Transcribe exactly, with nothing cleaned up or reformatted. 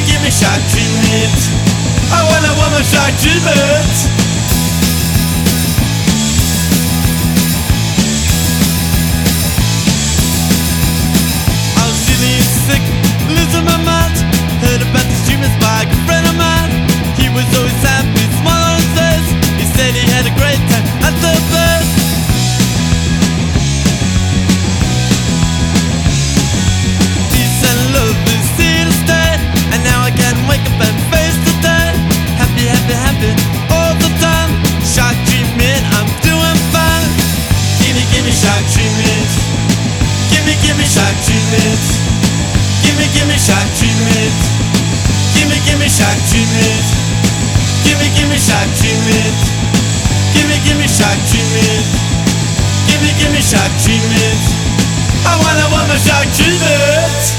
gimme shock treatment. I wanna want my shock treatment. I was feeling sick, losing my mind. Heard about these treatments by a good friend of mine. He was always happy, smile on his face. He said he had a great time at the place. Peace and love is here to stay, and now I can wake up and face the day. Happy, happy, happy all the time. Shock treatment, I'm doing fine. Gimme, gimme shock treatment. Gimme, gimme shock treatment. Gimme, gimme shock treatment. Gimme, gimme shock treatment. Gimme, gimme shock treatment. Gimme, gimme shock treatment. Gimme, gimme shock treatment. I wanna want my shock treatment.